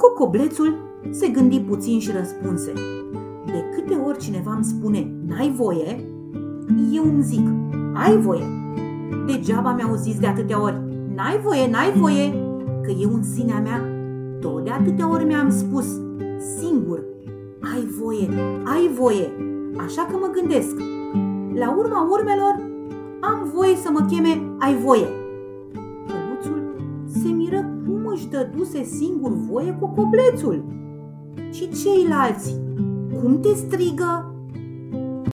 Cocoblețul se gândi puțin și răspunse: de câte ori cineva îmi spune n-ai voie, eu îmi zic ai voie. Degeaba mi-au zis de atâtea ori n-ai voie, n-ai voie, că eu în sinea mea tot de atâtea ori mi-am spus singur ai voie, ai voie. Așa că mă gândesc, la urma urmelor am voie să mă cheme ai voie. Căluțul se miră cum își dăduse singur voie Cocoblețul. Și ceilalți cum te strigă?